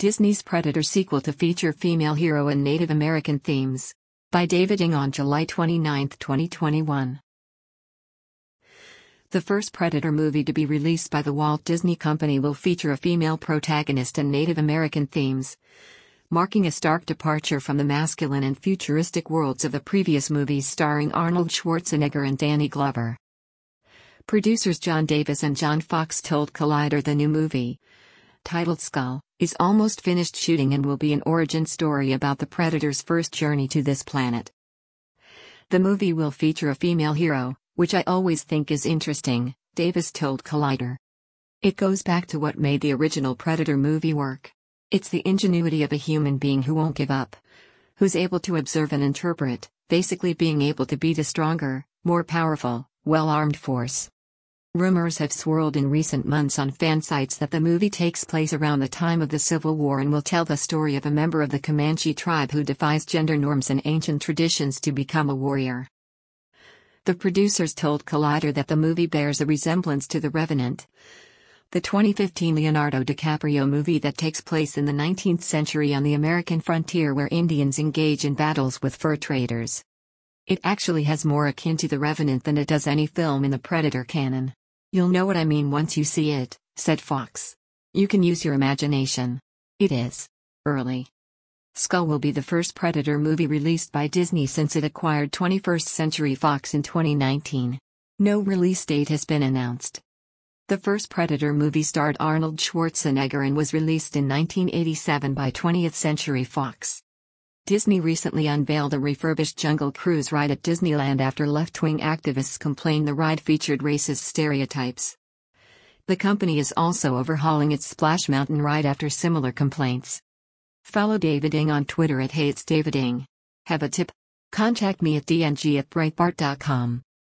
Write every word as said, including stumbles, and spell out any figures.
Disney's Predator sequel to feature female hero and Native American themes. By David Ng on July twenty-ninth, twenty twenty-one. The first Predator movie to be released by the Walt Disney Company will feature a female protagonist and Native American themes, marking a stark departure from the masculine and futuristic worlds of the previous movies starring Arnold Schwarzenegger and Danny Glover. Producers John Davis and John Fox told Collider the new movie, titled Skull, is almost finished shooting and will be an origin story about the Predator's first journey to this planet. The movie will feature a female hero, which I always think is interesting, Davis told Collider. It goes back to what made the original Predator movie work. It's the ingenuity of a human being who won't give up, who's able to observe and interpret, basically being able to beat a stronger, more powerful, well-armed force. Rumors have swirled in recent months on fan sites that the movie takes place around the time of the Civil War and will tell the story of a member of the Comanche tribe who defies gender norms and ancient traditions to become a warrior. The producers told Collider that the movie bears a resemblance to The Revenant, the twenty fifteen Leonardo DiCaprio movie that takes place in the nineteenth century on the American frontier where Indians engage in battles with fur traders. It actually has more akin to The Revenant than it does any film in the Predator canon. You'll know what I mean once you see it, said Fox. You can use your imagination. It is early. Skull will be the first Predator movie released by Disney since it acquired twenty-first Century Fox in twenty nineteen. No release date has been announced. The first Predator movie starred Arnold Schwarzenegger and was released in nineteen eighty-seven by twentieth Century Fox. Disney recently unveiled a refurbished Jungle Cruise ride at Disneyland after left-wing activists complained the ride featured racist stereotypes. The company is also overhauling its Splash Mountain ride after similar complaints. Follow David Ng on Twitter at Hey It's David Ng. Have a tip? Contact me at d n g at breitbart dot com.